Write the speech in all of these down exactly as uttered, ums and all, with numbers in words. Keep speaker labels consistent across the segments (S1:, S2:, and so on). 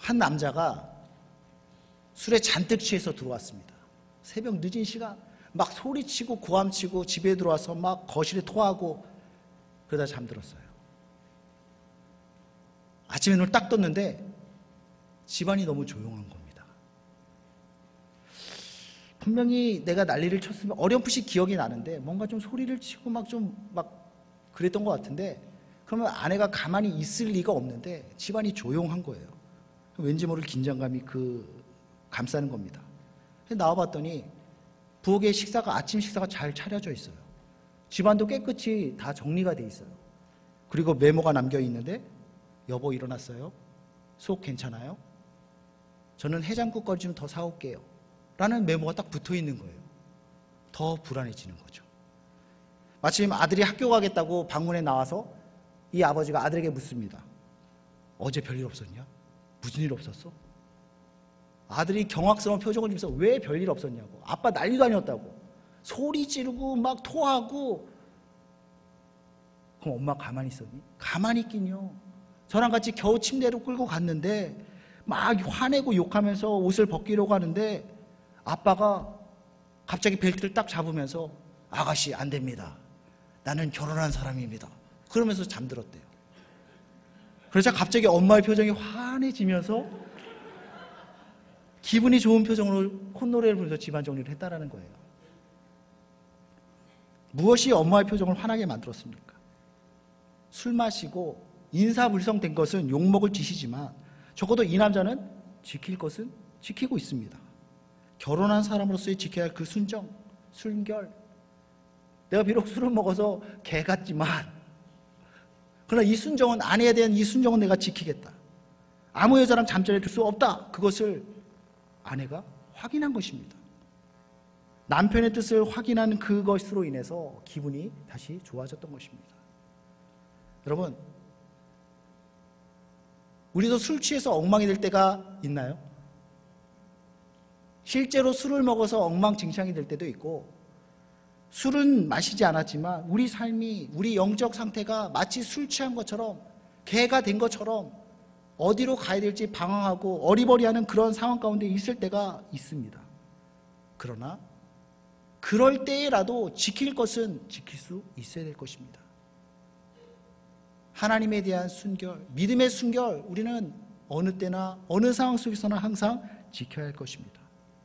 S1: 한 남자가 술에 잔뜩 취해서 들어왔습니다. 새벽 늦은 시간 막 소리치고 고함치고 집에 들어와서 막 거실에 토하고 그러다 잠들었어요. 아침에 눈을 딱 떴는데 집안이 너무 조용한 겁니다. 분명히 내가 난리를 쳤으면 어렴풋이 기억이 나는데 뭔가 좀 소리를 치고 막 좀 막 그랬던 것 같은데 그러면 아내가 가만히 있을 리가 없는데 집안이 조용한 거예요. 왠지 모를 긴장감이 그 감싸는 겁니다. 나와봤더니 부엌에 식사가 아침 식사가 잘 차려져 있어요. 집안도 깨끗이 다 정리가 돼 있어요. 그리고 메모가 남겨 있는데 여보 일어났어요? 속 괜찮아요? 저는 해장국거리 좀 더 사올게요. 라는 메모가 딱 붙어 있는 거예요. 더 불안해지는 거죠. 마침 아들이 학교 가겠다고 방문에 나와서 이 아버지가 아들에게 묻습니다. 어제 별일 없었냐? 무슨 일 없었어? 아들이 경악스러운 표정을 지면서 왜 별일 없었냐고. 아빠 난리도 아니었다고. 소리 지르고 막 토하고. 그럼 엄마 가만히 있었니? 가만히 있긴요. 저랑 같이 겨우 침대로 끌고 갔는데 막 화내고 욕하면서 옷을 벗기려고 하는데 아빠가 갑자기 벨트를 딱 잡으면서 아가씨 안 됩니다. 나는 결혼한 사람입니다. 그러면서 잠들었대요. 그러자 갑자기 엄마의 표정이 환해지면서 기분이 좋은 표정으로 콧노래를 부르면서 집안 정리를 했다라는 거예요. 무엇이 엄마의 표정을 환하게 만들었습니까? 술 마시고 인사불성된 것은 욕먹을 짓이지만 적어도 이 남자는 지킬 것은 지키고 있습니다. 결혼한 사람으로서의 지켜야 할 그 순정, 순결. 내가 비록 술을 먹어서 개 같지만 그러나 이 순정은, 아내에 대한 이 순정은 내가 지키겠다. 아무 여자랑 잠자리에 들 수 없다. 그것을 아내가 확인한 것입니다. 남편의 뜻을 확인한 그것으로 인해서 기분이 다시 좋아졌던 것입니다. 여러분, 우리도 술 취해서 엉망이 될 때가 있나요? 실제로 술을 먹어서 엉망진창이 될 때도 있고, 술은 마시지 않았지만 우리 삶이, 우리 영적 상태가 마치 술 취한 것처럼, 개가 된 것처럼 어디로 가야 될지 방황하고 어리버리하는 그런 상황 가운데 있을 때가 있습니다. 그러나 그럴 때라도 지킬 것은 지킬 수 있어야 될 것입니다. 하나님에 대한 순결, 믿음의 순결, 우리는 어느 때나 어느 상황 속에서나 항상 지켜야 할 것입니다.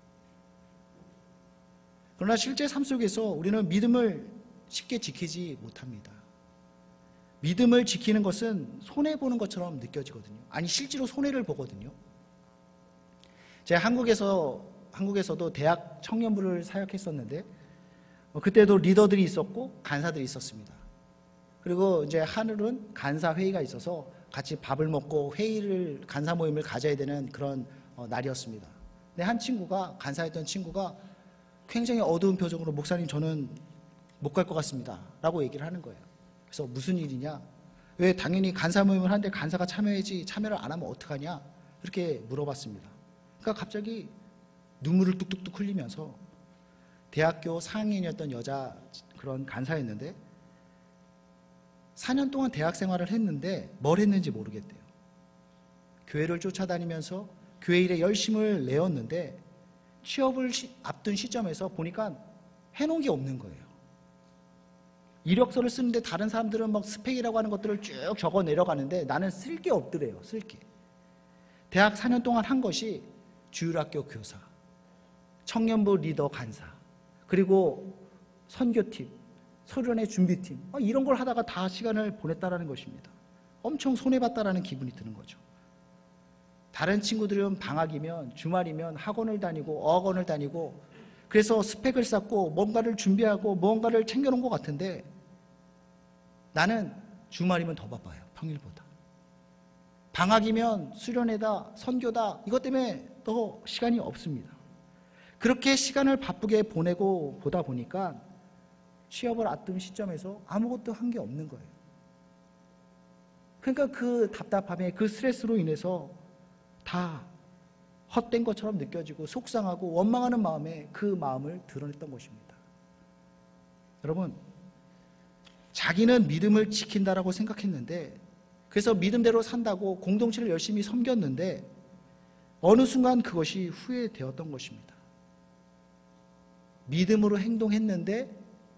S1: 그러나 실제 삶 속에서 우리는 믿음을 쉽게 지키지 못합니다. 믿음을 지키는 것은 손해보는 것처럼 느껴지거든요. 아니, 실제로 손해를 보거든요. 제가 한국에서, 한국에서도 대학 청년부를 사역했었는데, 그때도 리더들이 있었고 간사들이 있었습니다. 그리고 이제 하늘은 간사 회의가 있어서 같이 밥을 먹고 회의를, 간사 모임을 가져야 되는 그런 날이었습니다. 근데 한 친구가, 간사였던 친구가 굉장히 어두운 표정으로 목사님 저는 못 갈 것 같습니다 라고 얘기를 하는 거예요. 그래서 무슨 일이냐? 왜 당연히 간사 모임을 하는데 간사가 참여해야지 참여를 안 하면 어떡하냐? 이렇게 물어봤습니다. 그러니까 갑자기 눈물을 뚝뚝뚝 흘리면서 대학교 사 학년이었던 여자 그런 간사였는데 사 년 동안 대학 생활을 했는데 뭘 했는지 모르겠대요. 교회를 쫓아다니면서 교회 일에 열심을 내었는데 취업을 앞둔 시점에서 보니까 해놓은 게 없는 거예요. 이력서를 쓰는데 다른 사람들은 막 스펙이라고 하는 것들을 쭉 적어 내려가는데 나는 쓸 게 없더래요. 쓸 게. 대학 사 년 동안 한 것이 주일학교 교사, 청년부 리더 간사, 그리고 선교팀, 소련의 준비팀, 이런 걸 하다가 다 시간을 보냈다라는 것입니다. 엄청 손해봤다라는 기분이 드는 거죠. 다른 친구들은 방학이면, 주말이면 학원을 다니고 어학원을 다니고 그래서 스펙을 쌓고 뭔가를 준비하고 뭔가를 챙겨놓은 것 같은데 나는 주말이면 더 바빠요. 평일보다. 방학이면 수련회다, 선교다, 이것 때문에 더 시간이 없습니다. 그렇게 시간을 바쁘게 보내고 보다 보니까 취업을 앞둔 시점에서 아무것도 한 게 없는 거예요. 그러니까 그 답답함에, 그 스트레스로 인해서 다 헛된 것처럼 느껴지고 속상하고 원망하는 마음에 그 마음을 드러냈던 것입니다. 여러분, 자기는 믿음을 지킨다라고 생각했는데, 그래서 믿음대로 산다고 공동체를 열심히 섬겼는데 어느 순간 그것이 후회되었던 것입니다. 믿음으로 행동했는데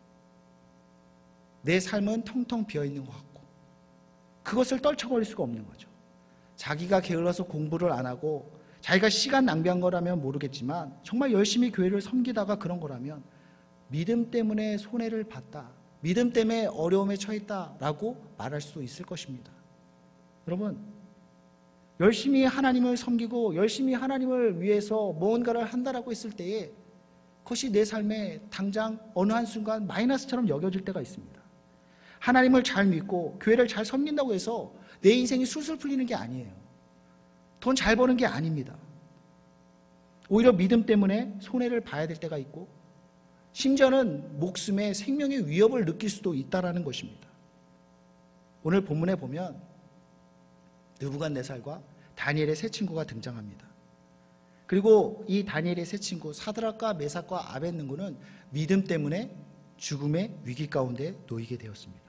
S1: 내 삶은 텅텅 비어있는 것 같고 그것을 떨쳐버릴 수가 없는 거죠. 자기가 게을러서 공부를 안 하고 자기가 시간 낭비한 거라면 모르겠지만 정말 열심히 교회를 섬기다가 그런 거라면 믿음 때문에 손해를 봤다, 믿음 때문에 어려움에 처했다라고 말할 수도 있을 것입니다. 여러분, 열심히 하나님을 섬기고 열심히 하나님을 위해서 무언가를 한다라고 했을 때에 그것이 내 삶에 당장 어느 한순간 마이너스처럼 여겨질 때가 있습니다. 하나님을 잘 믿고 교회를 잘 섬긴다고 해서 내 인생이 술술 풀리는 게 아니에요. 돈 잘 버는 게 아닙니다. 오히려 믿음 때문에 손해를 봐야 될 때가 있고 심지어는 목숨에 생명의 위협을 느낄 수도 있다는 것입니다. 오늘 본문에 보면 느부갓네살과 다니엘의 세 친구가 등장합니다. 그리고 이 다니엘의 세 친구 사드락과 메삭과 아벳느고는 믿음 때문에 죽음의 위기 가운데 놓이게 되었습니다.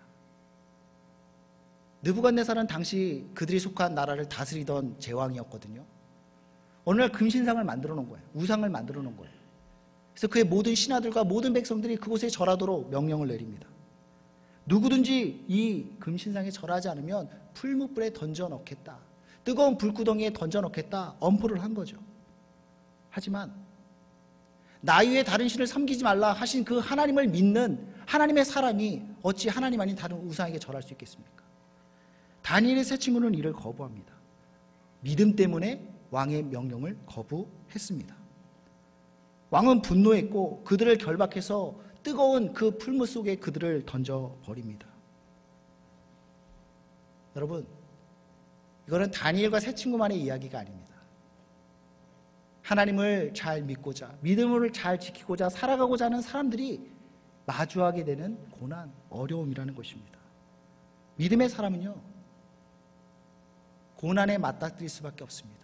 S1: 느부갓네살은 당시 그들이 속한 나라를 다스리던 제왕이었거든요. 어느 날 금신상을 만들어 놓은 거예요. 우상을 만들어 놓은 거예요. 그래서 그의 모든 신하들과 모든 백성들이 그곳에 절하도록 명령을 내립니다. 누구든지 이 금신상에 절하지 않으면 풀무불에 던져 넣겠다, 뜨거운 불구덩이에 던져 넣겠다 엄포를 한 거죠. 하지만 나 이외에 다른 신을 섬기지 말라 하신 그 하나님을 믿는 하나님의 사람이 어찌 하나님 아닌 다른 우상에게 절할 수 있겠습니까? 다니엘의 세 친구는 이를 거부합니다. 믿음 때문에 왕의 명령을 거부했습니다. 왕은 분노했고 그들을 결박해서 뜨거운 그 풀무 속에 그들을 던져버립니다. 여러분, 이거는 다니엘과 세 친구만의 이야기가 아닙니다. 하나님을 잘 믿고자, 믿음을 잘 지키고자 살아가고자 하는 사람들이 마주하게 되는 고난, 어려움이라는 것입니다. 믿음의 사람은요, 고난에 맞닥뜨릴 수밖에 없습니다.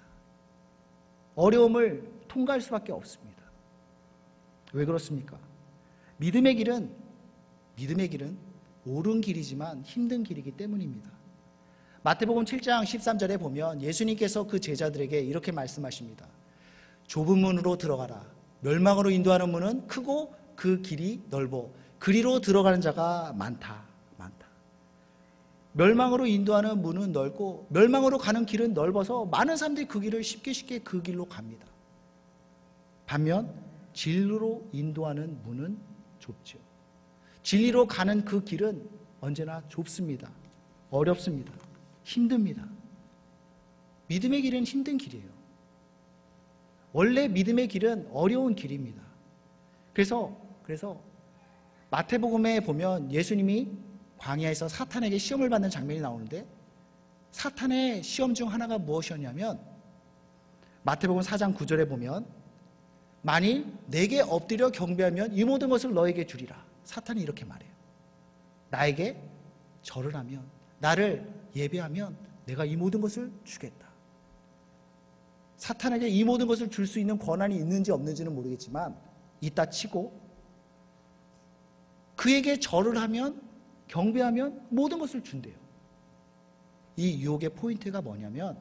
S1: 어려움을 통과할 수밖에 없습니다. 왜 그렇습니까? 믿음의 길은, 믿음의 길은 옳은 길이지만 힘든 길이기 때문입니다. 마태복음 칠 장 십삼 절에 보면 예수님께서 그 제자들에게 이렇게 말씀하십니다. 좁은 문으로 들어가라. 멸망으로 인도하는 문은 크고 그 길이 넓어 그리로 들어가는 자가 많다. 많다. 멸망으로 인도하는 문은 넓고 멸망으로 가는 길은 넓어서 많은 사람들이 그 길을 쉽게 쉽게 그 길로 갑니다. 반면 진리로 인도하는 문은 좁죠. 진리로 가는 그 길은 언제나 좁습니다. 어렵습니다. 힘듭니다. 믿음의 길은 힘든 길이에요. 원래 믿음의 길은 어려운 길입니다. 그래서 그래서 마태복음에 보면 예수님이 광야에서 사탄에게 시험을 받는 장면이 나오는데 사탄의 시험 중 하나가 무엇이었냐면 마태복음 사 장 구 절에 보면 만일 내게 엎드려 경배하면 이 모든 것을 너에게 주리라. 사탄이 이렇게 말해요. 나에게 절을 하면, 나를 예배하면 내가 이 모든 것을 주겠다. 사탄에게 이 모든 것을 줄 수 있는 권한이 있는지 없는지는 모르겠지만 있다 치고 그에게 절을 하면, 경배하면 모든 것을 준대요. 이 유혹의 포인트가 뭐냐면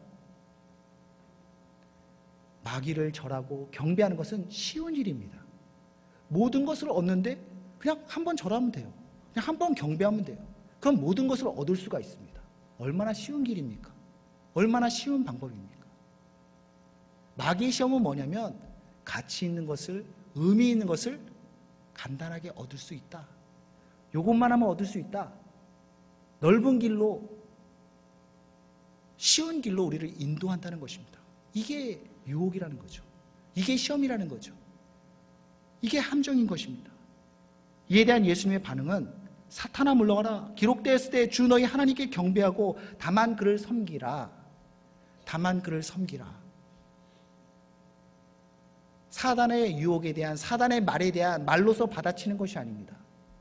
S1: 마귀를 절하고 경배하는 것은 쉬운 일입니다. 모든 것을 얻는데 그냥 한 번 절하면 돼요. 그냥 한 번 경배하면 돼요. 그럼 모든 것을 얻을 수가 있습니다. 얼마나 쉬운 길입니까? 얼마나 쉬운 방법입니까? 마귀의 시험은 뭐냐면 가치 있는 것을, 의미 있는 것을 간단하게 얻을 수 있다. 요것만 하면 얻을 수 있다. 넓은 길로, 쉬운 길로 우리를 인도한다는 것입니다. 이게 유혹이라는 거죠. 이게 시험이라는 거죠. 이게 함정인 것입니다. 이에 대한 예수님의 반응은 사탄아 물러가라. 기록되었을 때 주 너희 하나님께 경배하고 다만 그를 섬기라. 다만 그를 섬기라. 사단의 유혹에 대한, 사단의 말에 대한 말로서 받아치는 것이 아닙니다.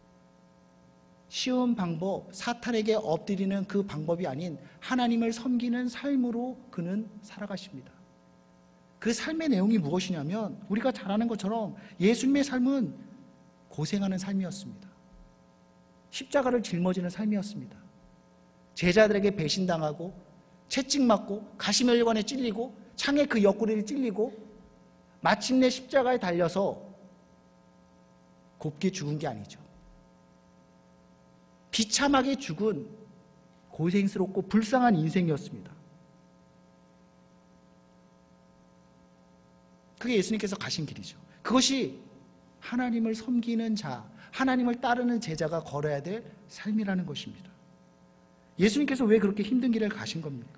S1: 쉬운 방법, 사탄에게 엎드리는 그 방법이 아닌 하나님을 섬기는 삶으로 그는 살아가십니다. 그 삶의 내용이 무엇이냐면 우리가 잘 아는 것처럼 예수님의 삶은 고생하는 삶이었습니다. 십자가를 짊어지는 삶이었습니다. 제자들에게 배신당하고 채찍맞고 가시면류관에 찔리고 창에 그 옆구리를 찔리고 마침내 십자가에 달려서 곱게 죽은 게 아니죠. 비참하게 죽은 고생스럽고 불쌍한 인생이었습니다. 그게 예수님께서 가신 길이죠. 그것이 하나님을 섬기는 자, 하나님을 따르는 제자가 걸어야 될 삶이라는 것입니다. 예수님께서 왜 그렇게 힘든 길을 가신 겁니까?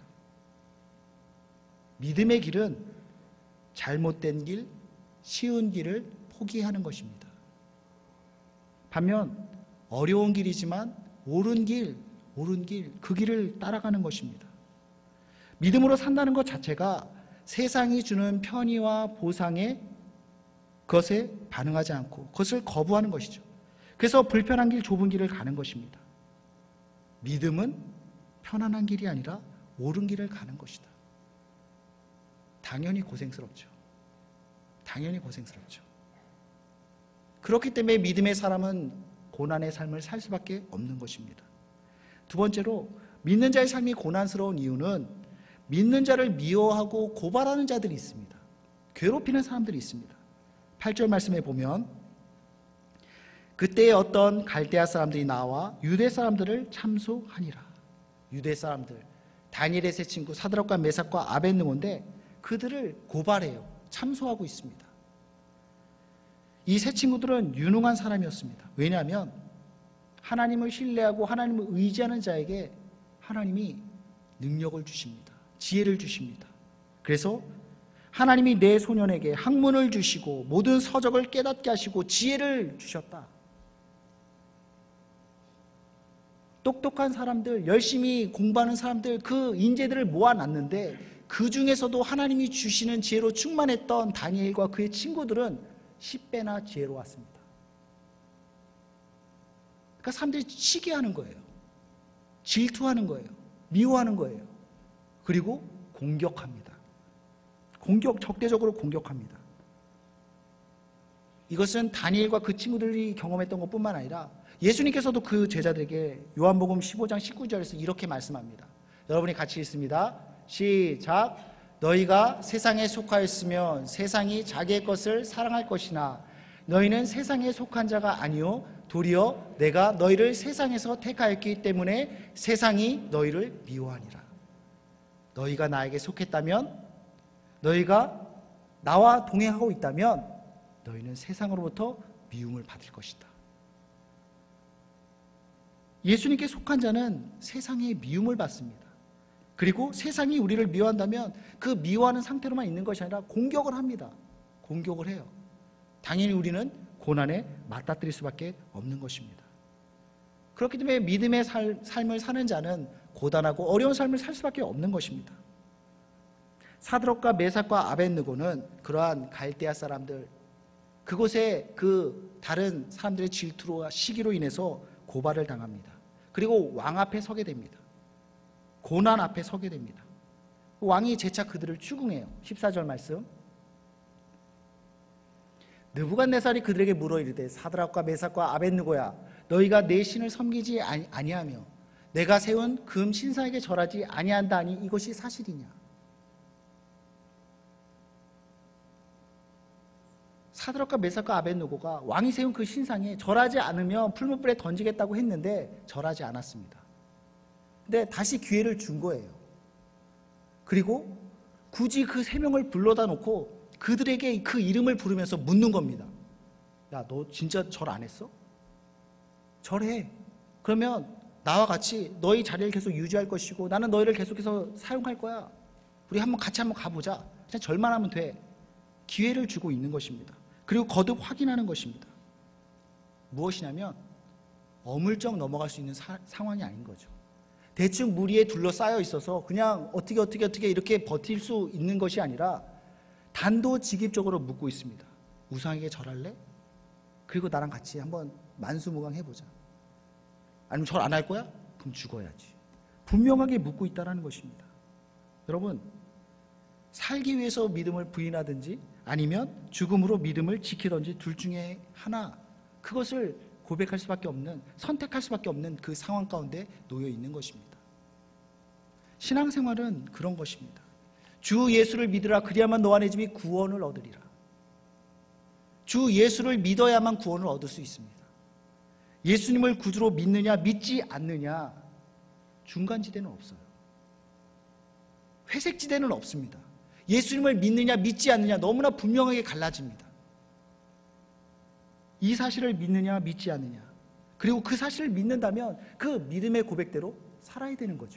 S1: 믿음의 길은 잘못된 길, 쉬운 길을 포기하는 것입니다. 반면 어려운 길이지만 옳은 길, 옳은 길, 그 길을 따라가는 것입니다. 믿음으로 산다는 것 자체가 세상이 주는 편의와 보상에 그것에 반응하지 않고 그것을 거부하는 것이죠. 그래서 불편한 길, 좁은 길을 가는 것입니다. 믿음은 편안한 길이 아니라 옳은 길을 가는 것이다. 당연히 고생스럽죠. 당연히 고생스럽죠. 그렇기 때문에 믿음의 사람은 고난의 삶을 살 수밖에 없는 것입니다. 두 번째로 믿는 자의 삶이 고난스러운 이유는 믿는 자를 미워하고 고발하는 자들이 있습니다. 괴롭히는 사람들이 있습니다. 팔 절 말씀에 보면 그때에 어떤 갈대아 사람들이 나와 유대 사람들을 참소하니라. 유대 사람들, 다니엘의 세 친구 사드락과 메삭과 아벳느고인데 그들을 고발해요. 참소하고 있습니다. 이 세 친구들은 유능한 사람이었습니다. 왜냐하면 하나님을 신뢰하고 하나님을 의지하는 자에게 하나님이 능력을 주십니다. 지혜를 주십니다. 그래서 하나님이 내 소년에게 학문을 주시고 모든 서적을 깨닫게 하시고 지혜를 주셨다. 똑똑한 사람들, 열심히 공부하는 사람들, 그 인재들을 모아놨는데 그 중에서도 하나님이 주시는 지혜로 충만했던 다니엘과 그의 친구들은 십 배나 지혜로웠습니다. 그러니까 사람들이 시기하는 거예요. 질투하는 거예요. 미워하는 거예요. 그리고 공격합니다. 공격, 적대적으로 공격합니다. 이것은 다니엘과 그 친구들이 경험했던 것뿐만 아니라 예수님께서도 그 제자들에게 요한복음 십오 장 십구 절에서 이렇게 말씀합니다. 여러분이 같이 읽습니다. 시작. 너희가 세상에 속하였으면 세상이 자기의 것을 사랑할 것이나 너희는 세상에 속한 자가 아니요 도리어 내가 너희를 세상에서 택하였기 때문에 세상이 너희를 미워하니라. 너희가 나에게 속했다면, 너희가 나와 동행하고 있다면 너희는 세상으로부터 미움을 받을 것이다. 예수님께 속한 자는 세상의 미움을 받습니다. 그리고 세상이 우리를 미워한다면 그 미워하는 상태로만 있는 것이 아니라 공격을 합니다. 공격을 해요. 당연히 우리는 고난에 맞닥뜨릴 수밖에 없는 것입니다. 그렇기 때문에 믿음의 살, 삶을 사는 자는 고단하고 어려운 삶을 살 수밖에 없는 것입니다. 사드락과 메삭과 아벳느고는 그러한 갈대아 사람들, 그곳에 그 다른 사람들의 질투와 시기로 인해서 고발을 당합니다. 그리고 왕 앞에 서게 됩니다. 고난 앞에 서게 됩니다. 왕이 재차 그들을 추궁해요. 십사 절 말씀. 느부갓네살이 그들에게 물어 이르되 사드락과 메삭과 아벳느고야 너희가 내 신을 섬기지 아니하며 내가 세운 금 신상에게 절하지 아니한다 하니 이것이 사실이냐. 사드락과 메삭과 아벳느고가 왕이 세운 그 신상에 절하지 않으면 풀무불에 던지겠다고 했는데 절하지 않았습니다. 근데 다시 기회를 준 거예요. 그리고 굳이 그 세 명을 불러다 놓고 그들에게 그 이름을 부르면서 묻는 겁니다. 야, 너 진짜 절 안 했어? 절해. 그러면 나와 같이 너희 자리를 계속 유지할 것이고 나는 너희를 계속해서 사용할 거야. 우리 한번 같이 한번 가보자. 그냥 절만 하면 돼. 기회를 주고 있는 것입니다. 그리고 거듭 확인하는 것입니다. 무엇이냐면 어물쩍 넘어갈 수 있는 사, 상황이 아닌 거죠. 대충 무리에 둘러싸여 있어서 그냥 어떻게 어떻게 어떻게 이렇게 버틸 수 있는 것이 아니라 단도직입적으로 묻고 있습니다. 우상에게 절할래? 그리고 나랑 같이 한번 만수무강 해보자. 아니면 절 안 할 거야? 그럼 죽어야지. 분명하게 묻고 있다는 것입니다. 여러분, 살기 위해서 믿음을 부인하든지 아니면 죽음으로 믿음을 지키든지 둘 중에 하나, 그것을 고백할 수밖에 없는, 선택할 수밖에 없는 그 상황 가운데 놓여 있는 것입니다. 신앙생활은 그런 것입니다. 주 예수를 믿으라. 그리하면 너와 내 집이 구원을 얻으리라. 주 예수를 믿어야만 구원을 얻을 수 있습니다. 예수님을 구주로 믿느냐 믿지 않느냐, 중간지대는 없어요. 회색지대는 없습니다. 예수님을 믿느냐 믿지 않느냐 너무나 분명하게 갈라집니다. 이 사실을 믿느냐 믿지 않느냐, 그리고 그 사실을 믿는다면 그 믿음의 고백대로 살아야 되는 거죠.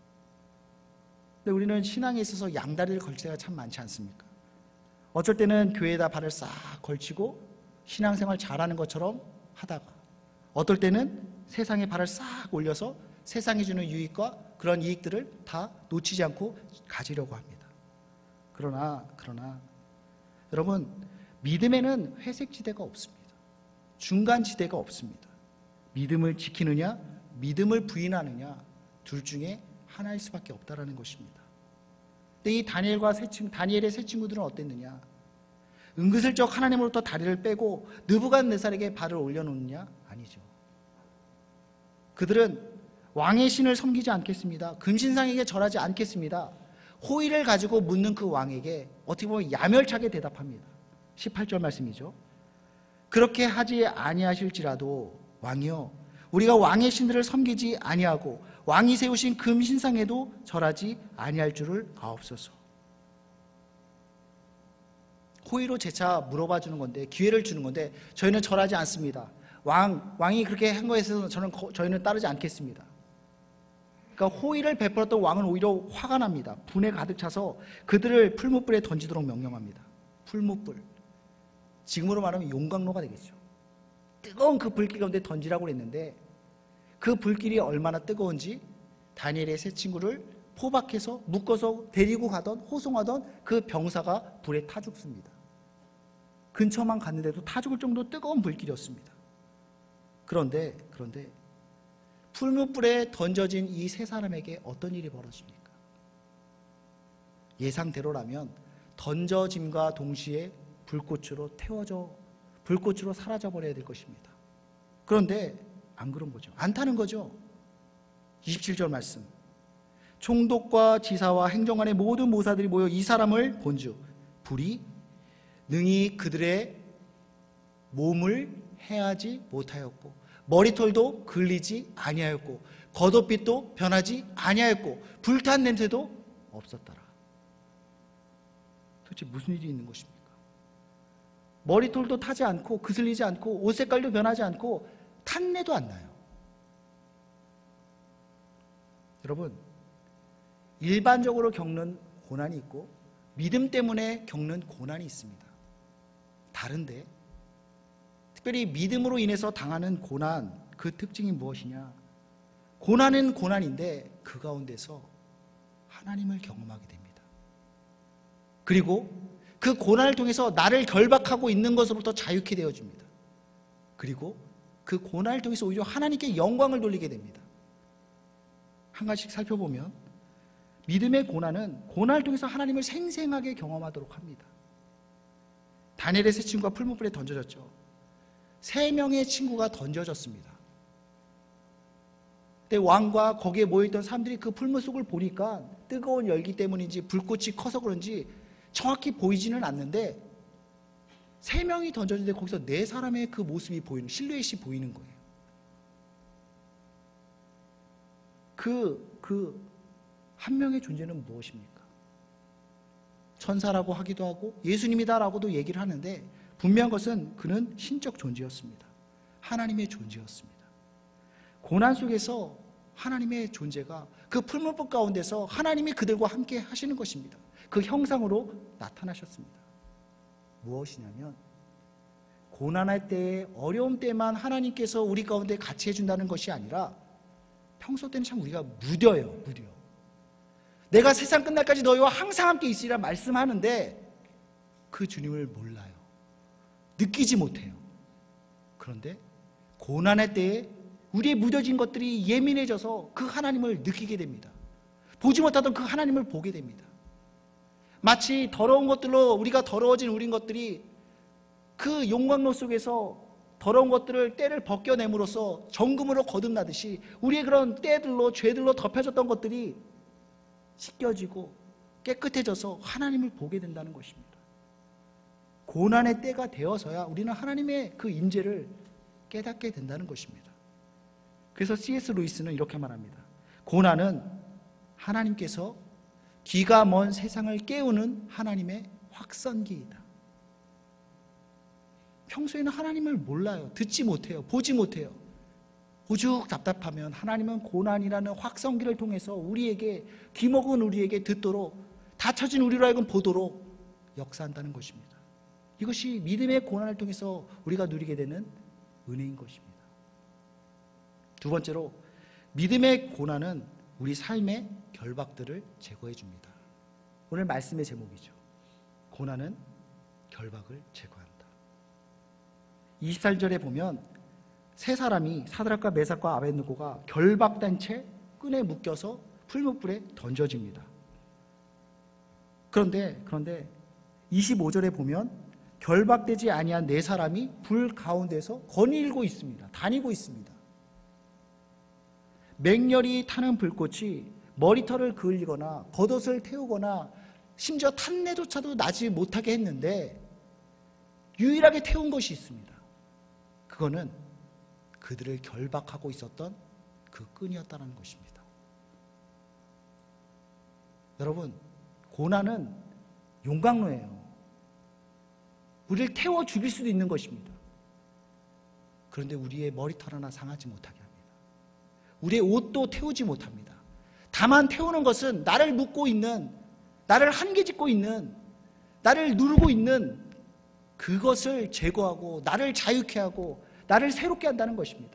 S1: 근데 우리는 신앙에 있어서 양다리를 걸칠 때가 참 많지 않습니까? 어쩔 때는 교회에다 발을 싹 걸치고 신앙생활 잘하는 것처럼 하다가, 어떨 때는 세상에 발을 싹 올려서 세상이 주는 유익과 그런 이익들을 다 놓치지 않고 가지려고 합니다. 그러나 그러나 여러분, 믿음에는 회색지대가 없습니다. 중간지대가 없습니다. 믿음을 지키느냐 믿음을 부인하느냐, 둘 중에 하나일 수밖에 없다라는 것입니다. 근데 이 다니엘과 세 친구, 다니엘의 세 친구들은 어땠느냐? 은근슬쩍 하나님으로부터 다리를 빼고 느부갓네살에게 발을 올려놓느냐? 아니죠. 그들은 왕의 신을 섬기지 않겠습니다. 금신상에게 절하지 않겠습니다. 호의를 가지고 묻는 그 왕에게 어떻게 보면 야멸차게 대답합니다. 십팔 절 말씀이죠. 그렇게 하지 아니하실지라도 왕이여, 우리가 왕의 신들을 섬기지 아니하고 왕이 세우신 금신상에도 절하지 아니할 줄을 아옵소서. 호의로 재차 물어봐 주는 건데, 기회를 주는 건데, 저희는 절하지 않습니다. 왕, 왕이 그렇게 한 거에 있어서 저는, 저희는 따르지 않겠습니다. 그러니까 호의를 베풀었던 왕은 오히려 화가 납니다. 분에 가득 차서 그들을 풀무불에 던지도록 명령합니다. 풀무불, 지금으로 말하면 용광로가 되겠죠. 뜨거운 그 불길 가운데 던지라고 했는데, 그 불길이 얼마나 뜨거운지 다니엘의 세 친구를 포박해서 묶어서 데리고 가던 호송하던 그 병사가 불에 타 죽습니다. 근처만 갔는데도 타 죽을 정도 뜨거운 불길이었습니다. 그런데 그런데 풀무불에 던져진 이 세 사람에게 어떤 일이 벌어집니까? 예상대로라면 던져짐과 동시에 불꽃으로 태워져, 불꽃으로 사라져 버려야 될 것입니다. 그런데 안 그런 거죠. 안 타는 거죠. 이십칠 절 말씀. 총독과 지사와 행정관의 모든 모사들이 모여 이 사람을 본즉 불이 능히 그들의 몸을 해하지 못하였고 머리털도 글리지 아니하였고 겉옷빛도 변하지 아니하였고 불탄 냄새도 없었더라. 도대체 무슨 일이 있는 것입니까? 머리털도 타지 않고 그슬리지 않고 옷 색깔도 변하지 않고 탄내도 안 나요. 여러분, 일반적으로 겪는 고난이 있고 믿음 때문에 겪는 고난이 있습니다. 다른데, 특별히 믿음으로 인해서 당하는 고난, 그 특징이 무엇이냐? 고난은 고난인데 그 가운데서 하나님을 경험하게 됩니다. 그리고 그 고난을 통해서 나를 결박하고 있는 것으로부터 자유케 되어집니다. 그리고 그 고난을 통해서 오히려 하나님께 영광을 돌리게 됩니다. 한 가지씩 살펴보면 믿음의 고난은 고난을 통해서 하나님을 생생하게 경험하도록 합니다. 다니엘의 세 친구가 풀무불에 던져졌죠. 세 명의 친구가 던져졌습니다. 근데 왕과 거기에 모여있던 사람들이 그 풀무 속을 보니까 뜨거운 열기 때문인지 불꽃이 커서 그런지 정확히 보이지는 않는데 세 명이 던져졌는데 거기서 네 사람의 그 모습이 보이는, 실루엣이 보이는 거예요. 그, 그 한 명의 존재는 무엇입니까? 천사라고 하기도 하고 예수님이다라고도 얘기를 하는데 분명한 것은 그는 신적 존재였습니다. 하나님의 존재였습니다. 고난 속에서 하나님의 존재가 그 풀무불 가운데서 하나님이 그들과 함께 하시는 것입니다. 그 형상으로 나타나셨습니다. 무엇이냐면 고난할 때에, 어려움 때만 하나님께서 우리 가운데 같이 해준다는 것이 아니라 평소 때는 참 우리가 무뎌요. 무뎌. 내가 세상 끝날까지 너희와 항상 함께 있으리라 말씀하는데 그 주님을 몰라요. 느끼지 못해요. 그런데 고난할 때에 우리의 무뎌진 것들이 예민해져서 그 하나님을 느끼게 됩니다. 보지 못하던 그 하나님을 보게 됩니다. 마치 더러운 것들로 우리가 더러워진 우린 것들이 그 용광로 속에서 더러운 것들을 때를 벗겨냄으로써 정금으로 거듭나듯이 우리의 그런 때들로, 죄들로 덮여졌던 것들이 씻겨지고 깨끗해져서 하나님을 보게 된다는 것입니다. 고난의 때가 되어서야 우리는 하나님의 그 임재를 깨닫게 된다는 것입니다. 그래서 씨 에스 루이스는 이렇게 말합니다. 고난은 하나님께서 귀가 먼 세상을 깨우는 하나님의 확선기이다. 평소에는 하나님을 몰라요. 듣지 못해요. 보지 못해요. 오죽 답답하면 하나님은 고난이라는 확성기를 통해서 우리에게, 귀먹은 우리에게 듣도록, 닫혀진 우리로 하여금 보도록 역사한다는 것입니다. 이것이 믿음의 고난을 통해서 우리가 누리게 되는 은혜인 것입니다. 두 번째로, 믿음의 고난은 우리 삶의 결박들을 제거해 줍니다. 오늘 말씀의 제목이죠. 고난은 결박을 제거한다. 이십삼 절에 보면 세 사람이, 사드락과 메삭과 아벳느고가 결박된 채 끈에 묶여서 풀무불에 던져집니다. 그런데 그런데 이십오 절에 보면 결박되지 아니한 네 사람이 불 가운데서 거닐고 있습니다. 다니고 있습니다. 맹렬히 타는 불꽃이 머리털을 그을리거나 겉옷을 태우거나 심지어 탄내조차도 나지 못하게 했는데 유일하게 태운 것이 있습니다. 그거는 그들을 결박하고 있었던 그 끈이었다는 것입니다. 여러분, 고난은 용광로예요. 우리를 태워 죽일 수도 있는 것입니다. 그런데 우리의 머리털 하나 상하지 못하게 합니다. 우리의 옷도 태우지 못합니다. 다만 태우는 것은 나를 묶고 있는, 나를 한계짓고 있는, 나를 누르고 있는 그것을 제거하고 나를 자유케 하고 나를 새롭게 한다는 것입니다.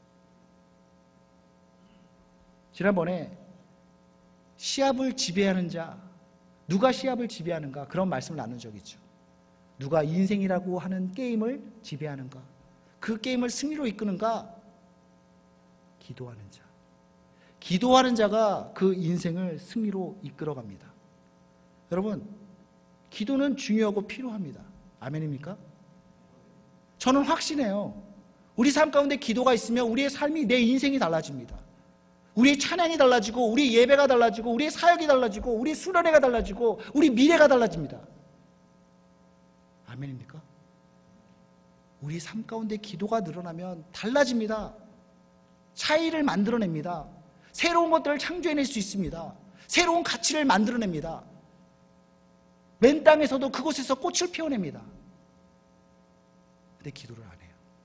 S1: 지난번에 시합을 지배하는 자, 누가 시합을 지배하는가, 그런 말씀을 나눈 적이 있죠. 누가 인생이라고 하는 게임을 지배하는가, 그 게임을 승리로 이끄는가? 기도하는 자. 기도하는 자가 그 인생을 승리로 이끌어갑니다. 여러분, 기도는 중요하고 필요합니다. 아멘입니까? 저는 확신해요. 우리 삶 가운데 기도가 있으면 우리의 삶이, 내 인생이 달라집니다. 우리의 찬양이 달라지고, 우리의 예배가 달라지고, 우리의 사역이 달라지고, 우리의 수련회가 달라지고, 우리 미래가 달라집니다. 아멘입니까? 우리 삶 가운데 기도가 늘어나면 달라집니다. 차이를 만들어냅니다. 새로운 것들을 창조해낼 수 있습니다. 새로운 가치를 만들어냅니다. 맨 땅에서도 그곳에서 꽃을 피워냅니다. 근데 기도를 안 해요.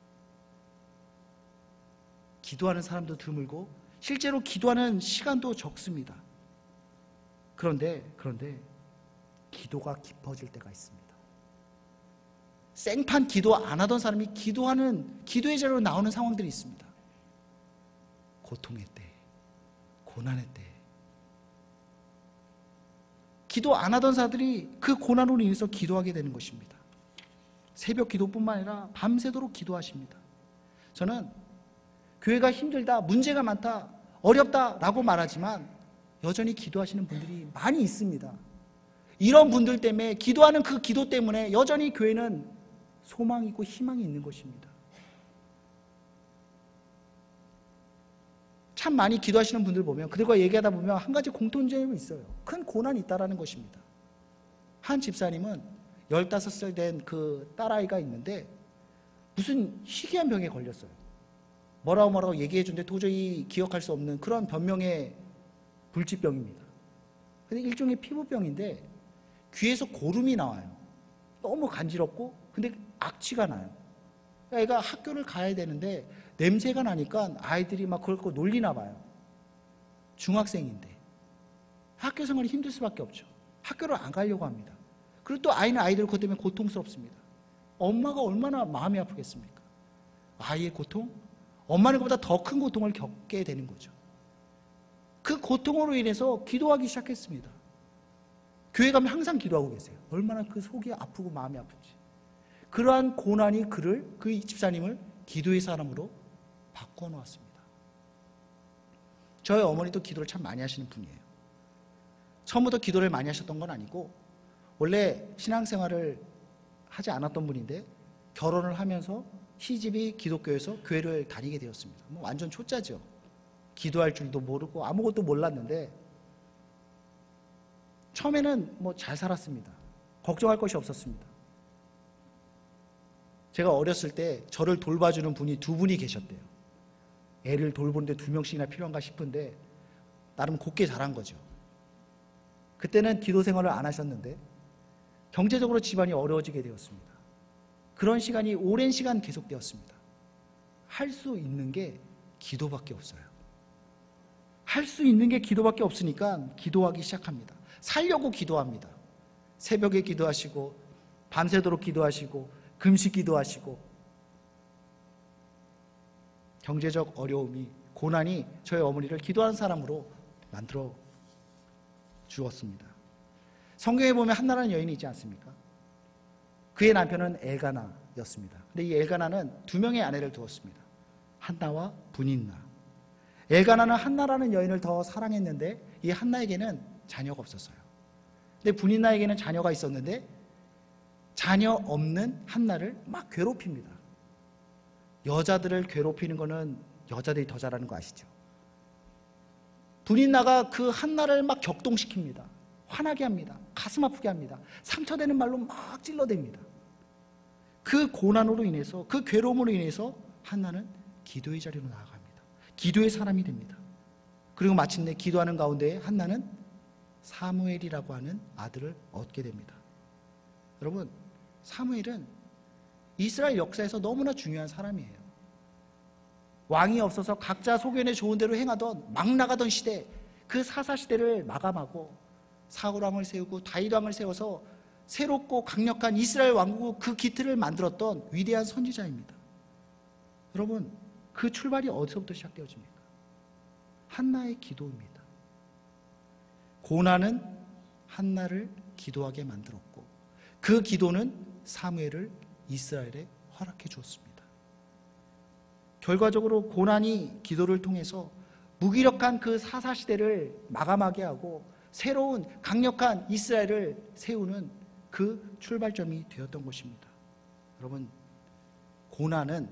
S1: 기도하는 사람도 드물고 실제로 기도하는 시간도 적습니다. 그런데 그런데 기도가 깊어질 때가 있습니다. 생판 기도 안 하던 사람이 기도하는, 기도의 자리로 나오는 상황들이 있습니다. 고통의 때, 고난의 때. 기도 안 하던 자들이 그 고난으로 인해서 기도하게 되는 것입니다. 새벽 기도뿐만 아니라 밤새도록 기도하십니다. 저는 교회가 힘들다, 문제가 많다, 어렵다라고 말하지만 여전히 기도하시는 분들이 많이 있습니다. 이런 분들 때문에, 기도하는 그 기도 때문에 여전히 교회는 소망이고 희망이 있는 것입니다. 참 많이 기도하시는 분들 보면, 그들과 얘기하다 보면 한 가지 공통점이 있어요. 큰 고난이 있다는 것입니다. 한 집사님은 열다섯 살 된 그 딸아이가 있는데 무슨 희귀한 병에 걸렸어요. 뭐라고 뭐라고 얘기해 주는데 도저히 기억할 수 없는 그런 변명의 불치병입니다. 근데 일종의 피부병인데 귀에서 고름이 나와요. 너무 간지럽고, 근데 악취가 나요. 애가 학교를 가야 되는데 냄새가 나니까 아이들이 막 그걸 갖고 놀리나 봐요. 중학생인데 학교 생활이 힘들 수밖에 없죠. 학교를 안 가려고 합니다. 그리고 또 아이는 아이들 그것 때문에 고통스럽습니다. 엄마가 얼마나 마음이 아프겠습니까? 아이의 고통? 엄마는 그보다 더 큰 고통을 겪게 되는 거죠. 그 고통으로 인해서 기도하기 시작했습니다. 교회 가면 항상 기도하고 계세요. 얼마나 그 속이 아프고 마음이 아픈지. 그러한 고난이 그를, 그 집사님을 기도의 사람으로 바꿔놓았습니다. 저희 어머니도 기도를 참 많이 하시는 분이에요. 처음부터 기도를 많이 하셨던 건 아니고 원래 신앙생활을 하지 않았던 분인데 결혼을 하면서 시집이 기독교에서 교회를 다니게 되었습니다. 뭐 완전 초짜죠. 기도할 줄도 모르고 아무것도 몰랐는데 처음에는 뭐 잘 살았습니다. 걱정할 것이 없었습니다. 제가 어렸을 때 저를 돌봐주는 분이 두 분이 계셨대요. 애를 돌보는데 두 명씩이나 필요한가 싶은데 나름 곱게 자란 거죠. 그때는 기도 생활을 안 하셨는데 경제적으로 집안이 어려워지게 되었습니다. 그런 시간이 오랜 시간 계속되었습니다. 할 수 있는 게 기도밖에 없어요. 할 수 있는 게 기도밖에 없으니까 기도하기 시작합니다. 살려고 기도합니다. 새벽에 기도하시고 밤새도록 기도하시고 금식 기도하시고 경제적 어려움이 고난이 저희 어머니를 기도하는 사람으로 만들어 주었습니다. 성경에 보면 한나라는 여인이 있지 않습니까? 그의 남편은 엘가나였습니다. 근데 이 엘가나는 두 명의 아내를 두었습니다. 한나와 분인나. 엘가나는 한나라는 여인을 더 사랑했는데 이 한나에게는 자녀가 없었어요. 근데 분인나에게는 자녀가 있었는데 자녀 없는 한나를 막 괴롭힙니다. 여자들을 괴롭히는 거는 여자들이 더 잘하는 거 아시죠? 분인나가 그 한나를 막 격동시킵니다. 화나게 합니다. 가슴 아프게 합니다. 상처되는 말로 막 찔러댑니다. 그 고난으로 인해서, 그 괴로움으로 인해서 한나는 기도의 자리로 나아갑니다. 기도의 사람이 됩니다. 그리고 마침내 기도하는 가운데 한나는 사무엘이라고 하는 아들을 얻게 됩니다. 여러분, 사무엘은 이스라엘 역사에서 너무나 중요한 사람이에요. 왕이 없어서 각자 소견에 좋은 대로 행하던 막 나가던 시대, 그 사사시대를 마감하고 사울왕을 세우고 다윗왕을 세워서 새롭고 강력한 이스라엘 왕국 그 기틀을 만들었던 위대한 선지자입니다. 여러분, 그 출발이 어디서부터 시작되어집니까? 한나의 기도입니다. 고난은 한나를 기도하게 만들었고 그 기도는 사무엘을 이스라엘에 허락해 주었습니다. 결과적으로 고난이 기도를 통해서 무기력한 그 사사시대를 마감하게 하고 새로운 강력한 이스라엘을 세우는 그 출발점이 되었던 것입니다. 여러분, 고난은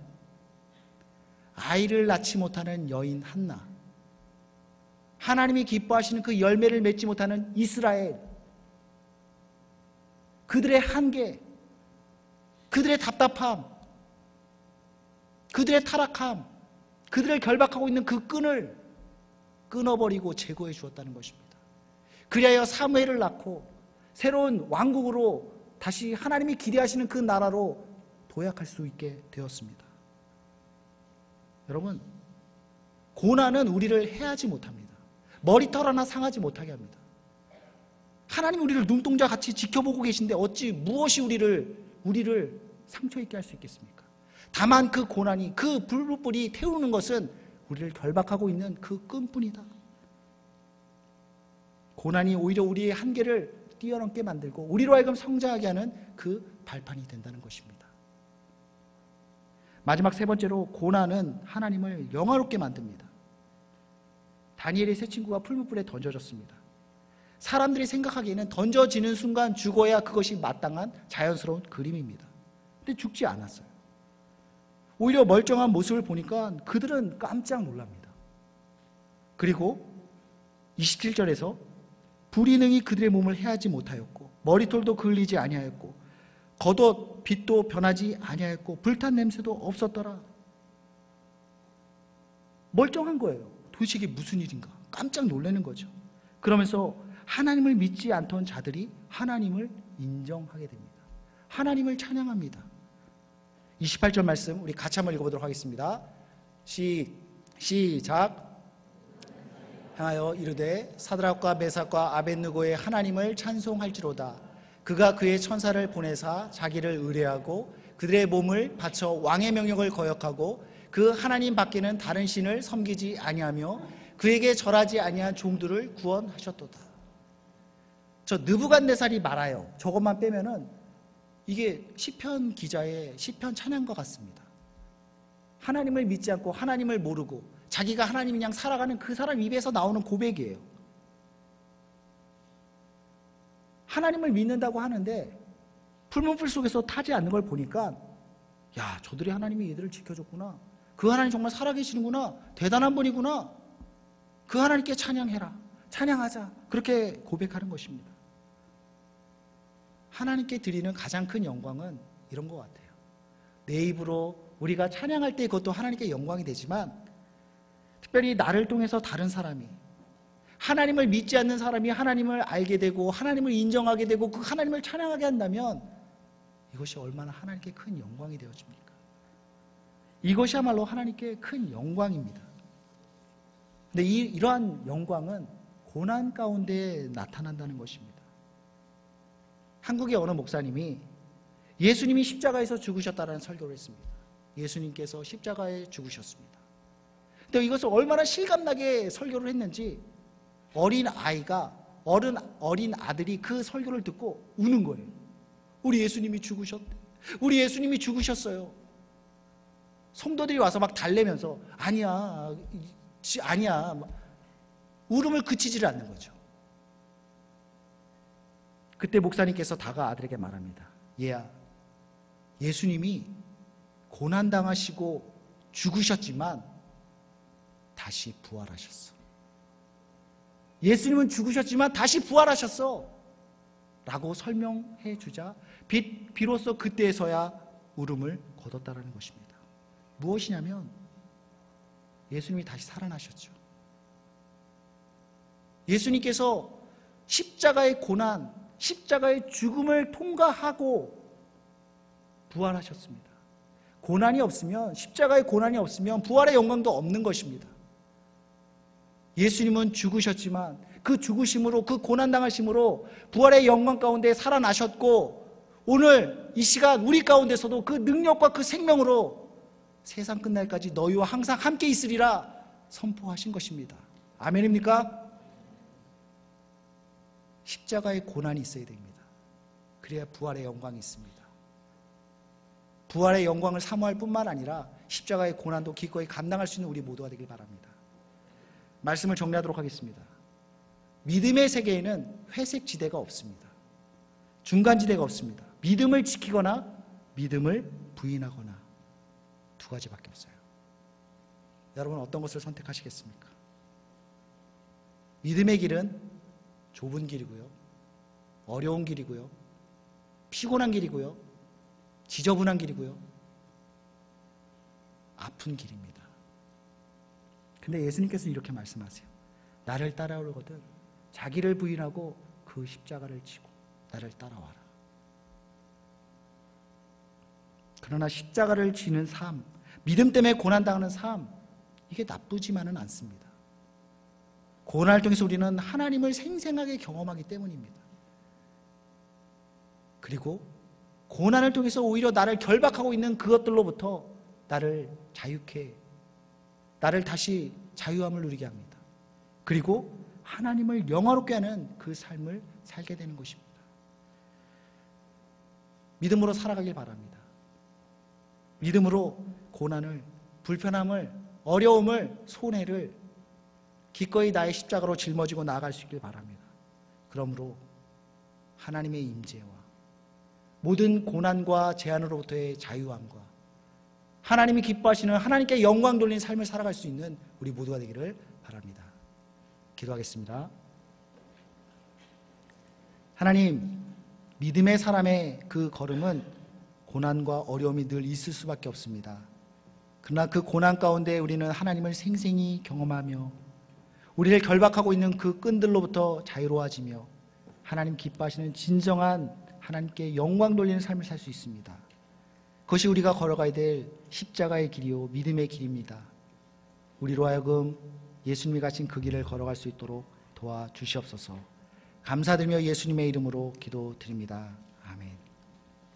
S1: 아이를 낳지 못하는 여인 한나, 하나님이 기뻐하시는 그 열매를 맺지 못하는 이스라엘, 그들의 한계, 그들의 답답함, 그들의 타락함, 그들을 결박하고 있는 그 끈을 끊어버리고 제거해 주었다는 것입니다. 그리하여 사무엘을 낳고 새로운 왕국으로 다시 하나님이 기대하시는 그 나라로 도약할 수 있게 되었습니다. 여러분, 고난은 우리를 해하지 못합니다. 머리털 하나 상하지 못하게 합니다. 하나님 우리를 눈동자 같이 지켜보고 계신데 어찌 무엇이 우리를 우리를 상처 있게 할 수 있겠습니까? 다만 그 고난이, 그 불불불이 태우는 것은 우리를 결박하고 있는 그 끈뿐이다. 고난이 오히려 우리의 한계를 뛰어넘게 만들고 우리로 하여금 성장하게 하는 그 발판이 된다는 것입니다. 마지막 세 번째로, 고난은 하나님을 영화롭게 만듭니다. 다니엘의 세 친구가 풀무불에 던져졌습니다. 사람들이 생각하기에는 던져지는 순간 죽어야 그것이 마땅한 자연스러운 그림입니다. 근데 죽지 않았어요. 오히려 멀쩡한 모습을 보니까 그들은 깜짝 놀랍니다. 그리고 이십칠 절에서 불이 능히 그들의 몸을 해하지 못하였고 머리털도 그을리지 아니하였고 겉옷 빛도 변하지 아니하였고 불탄 냄새도 없었더라. 멀쩡한 거예요. 도대체 이게 무슨 일인가? 깜짝 놀라는 거죠. 그러면서 하나님을 믿지 않던 자들이 하나님을 인정하게 됩니다. 하나님을 찬양합니다. 이십팔 절 말씀 우리 같이 한번 읽어보도록 하겠습니다. 시, 시작. 향하여 이르되 사드락과 메삭과 아벳느고의 하나님을 찬송할지로다. 그가 그의 천사를 보내사 자기를 의뢰하고 그들의 몸을 바쳐 왕의 명령을 거역하고 그 하나님 밖에는 다른 신을 섬기지 아니하며 그에게 절하지 아니한 종들을 구원하셨도다. 저 느부갓네살이 말아요. 저것만 빼면은 이게 시편 기자의 시편 찬양과 같습니다. 하나님을 믿지 않고 하나님을 모르고 자기가 하나님인 양 살아가는 그 사람 입에서 나오는 고백이에요. 하나님을 믿는다고 하는데 풀문불 속에서 타지 않는 걸 보니까 야, 저들이 하나님이 얘들을 지켜줬구나. 그 하나님 정말 살아계시는구나. 대단한 분이구나. 그 하나님께 찬양해라. 찬양하자. 그렇게 고백하는 것입니다. 하나님께 드리는 가장 큰 영광은 이런 것 같아요. 내 입으로 우리가 찬양할 때 그것도 하나님께 영광이 되지만, 특별히 나를 통해서 다른 사람이, 하나님을 믿지 않는 사람이 하나님을 알게 되고 하나님을 인정하게 되고 그 하나님을 찬양하게 한다면 이것이 얼마나 하나님께 큰 영광이 되어집니까? 이것이야말로 하나님께 큰 영광입니다. 근데 이, 이러한 영광은 고난 가운데 나타난다는 것입니다. 한국의 어느 목사님이 예수님이 십자가에서 죽으셨다는 설교를 했습니다. 예수님께서 십자가에 죽으셨습니다. 근데 이것을 얼마나 실감나게 설교를 했는지 어린 아이가, 어른, 어린 아들이 그 설교를 듣고 우는 거예요. 우리 예수님이 죽으셨대. 우리 예수님이 죽으셨어요. 성도들이 와서 막 달래면서 아니야, 아니야. 울음을 그치지를 않는 거죠. 그때 목사님께서 다가 아들에게 말합니다. 얘야, 예수님이 고난당하시고 죽으셨지만 다시 부활하셨어. 예수님은 죽으셨지만 다시 부활하셨어 라고 설명해 주자 비, 비로소 그때에서야 울음을 거뒀다라는 것입니다. 무엇이냐면 예수님이 다시 살아나셨죠. 예수님께서 십자가의 고난, 십자가의 죽음을 통과하고 부활하셨습니다. 고난이 없으면, 십자가의 고난이 없으면 부활의 영광도 없는 것입니다. 예수님은 죽으셨지만 그 죽으심으로, 그 고난당하심으로 부활의 영광 가운데 살아나셨고, 오늘 이 시간 우리 가운데서도 그 능력과 그 생명으로 세상 끝날까지 너희와 항상 함께 있으리라 선포하신 것입니다. 아멘입니까? 십자가의 고난이 있어야 됩니다. 그래야 부활의 영광이 있습니다. 부활의 영광을 사모할 뿐만 아니라 십자가의 고난도 기꺼이 감당할 수 있는 우리 모두가 되길 바랍니다. 말씀을 정리하도록 하겠습니다. 믿음의 세계에는 회색 지대가 없습니다. 중간 지대가 없습니다. 믿음을 지키거나 믿음을 부인하거나 두 가지밖에 없어요. 여러분 어떤 것을 선택하시겠습니까? 믿음의 길은 좁은 길이고요, 어려운 길이고요, 피곤한 길이고요, 지저분한 길이고요, 아픈 길입니다. 근데 예수님께서는 이렇게 말씀하세요. 나를 따라오거든 자기를 부인하고 그 십자가를 지고 나를 따라와라. 그러나 십자가를 지는 삶, 믿음 때문에 고난당하는 삶, 이게 나쁘지만은 않습니다. 고난을 통해서 우리는 하나님을 생생하게 경험하기 때문입니다. 그리고 고난을 통해서 오히려 나를 결박하고 있는 그것들로부터 나를 자유케, 나를 다시 자유함을 누리게 합니다. 그리고 하나님을 영화롭게 하는 그 삶을 살게 되는 것입니다. 믿음으로 살아가길 바랍니다. 믿음으로 고난을, 불편함을, 어려움을, 손해를 기꺼이 나의 십자가로 짊어지고 나아갈 수 있길 바랍니다. 그러므로 하나님의 임재와 모든 고난과 제한으로부터의 자유함과 하나님이 기뻐하시는, 하나님께 영광 돌리는 삶을 살아갈 수 있는 우리 모두가 되기를 바랍니다. 기도하겠습니다. 하나님, 믿음의 사람의 그 걸음은 고난과 어려움이 늘 있을 수밖에 없습니다. 그러나 그 고난 가운데 우리는 하나님을 생생히 경험하며 우리를 결박하고 있는 그 끈들로부터 자유로워지며 하나님 기뻐하시는 진정한 하나님께 영광 돌리는 삶을 살 수 있습니다. 그것이 우리가 걸어가야 될 십자가의 길이요 믿음의 길입니다. 우리로 하여금 예수님이 가신 그 길을 걸어갈 수 있도록 도와주시옵소서. 감사드리며 예수님의 이름으로 기도드립니다. 아멘.